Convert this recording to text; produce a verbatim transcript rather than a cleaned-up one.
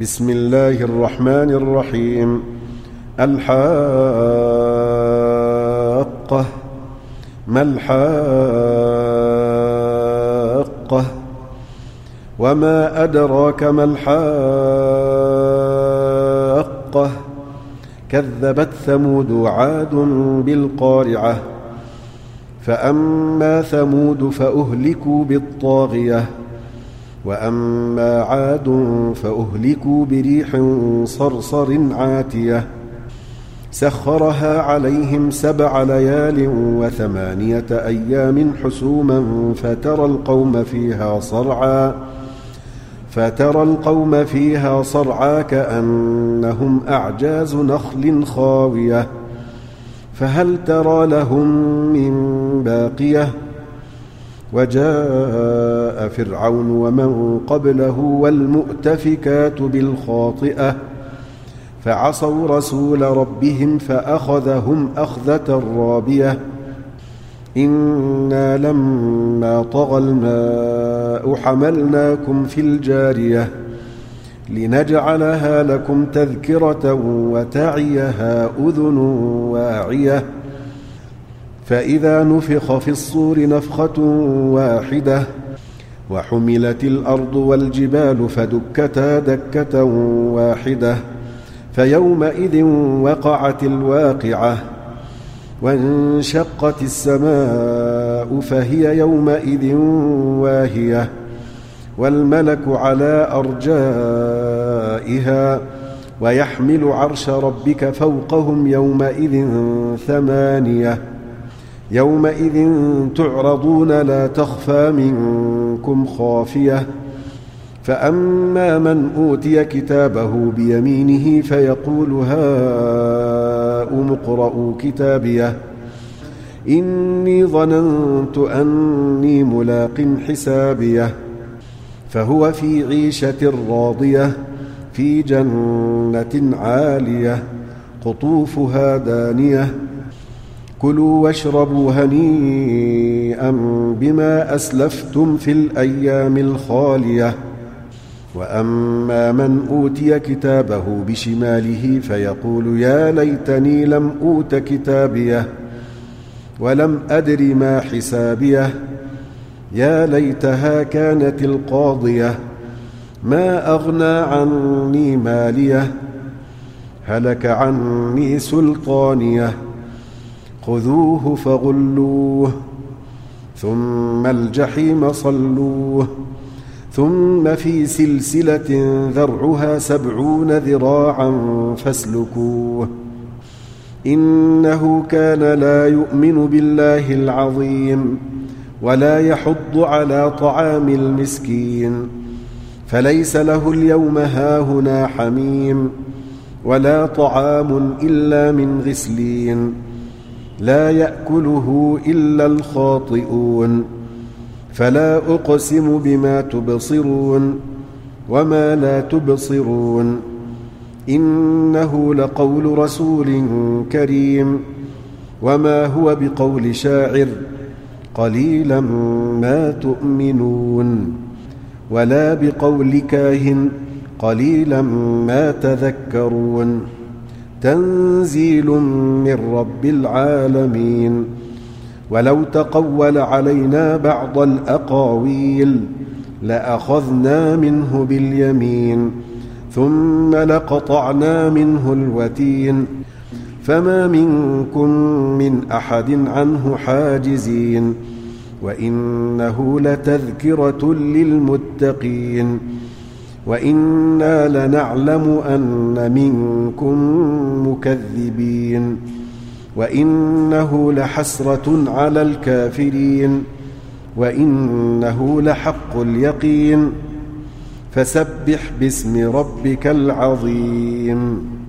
بسم الله الرحمن الرحيم. الحاقة. ما الحاقة؟ وما أدراك ما الحاقة؟ كذبت ثمود وعاد بالقارعة. فأما ثمود فأهلكوا بالطاغية، وأما عاد فأهلكوا بريح صرصر عاتية سخرها عليهم سبع ليال وثمانية أيام حسوما فترى القوم فيها صرعا فترى القوم فيها صرعا كأنهم أعجاز نخل خاوية فهل ترى لهم من باقية؟ وجاء فرعون ومن قبله والمؤتفكات بالخاطئة فعصوا رسول ربهم فأخذهم أخذة رابية. إنا لما طغى الماء حملناكم في الجارية لنجعلها لكم تذكرة وتعيها أذن واعية. فإذا نفخ في الصور نفخة واحدة وحملت الأرض والجبال فدكتا دكة واحدة فيومئذ وقعت الواقعة وانشقت السماء فهي يومئذ واهية والملك على أرجائها ويحمل عرش ربك فوقهم يومئذ ثمانية. يومئذ تعرضون لا تخفى منكم خافية. فأما من أوتي كتابه بيمينه فيقول هاؤم اقرءوا كتابيه إني ظننت أني ملاق حسابيه فهو في عيشة راضية في جنة عالية قطوفها دانية كلوا واشربوا هنيئا بما أسلفتم في الأيام الخالية. وأما من أوتي كتابه بشماله فيقول يا ليتني لم أوت كتابيه ولم أدر ما حسابيه يا ليتها كانت القاضية ما أغنى عني ماليه هلك عني سلطانيه خذوه فغلوه ثم الجحيم صلوه ثم في سلسلة ذرعها سبعون ذراعا فاسلكوه إنه كان لا يؤمن بالله العظيم ولا يحض على طعام المسكين فليس له اليوم هاهنا حميم ولا طعام إلا من غسلين لا يأكله إلا الخاطئون. فلا أقسم بما تبصرون وما لا تبصرون إنه لقول رسول كريم وما هو بقول شاعر قليلا ما تؤمنون ولا بقول كاهن قليلا ما تذكرون تنزيل من رب العالمين. ولو تقول علينا بعض الأقاويل لأخذنا منه باليمين ثم لقطعنا منه الوتين فما منكم من أحد عنه حاجزين وإنه لتذكرة للمتقين وإنا لنعلم أن منكم مكذبين وإنه لحسرة على الكافرين وإنه لحق اليقين فسبح باسم ربك العظيم.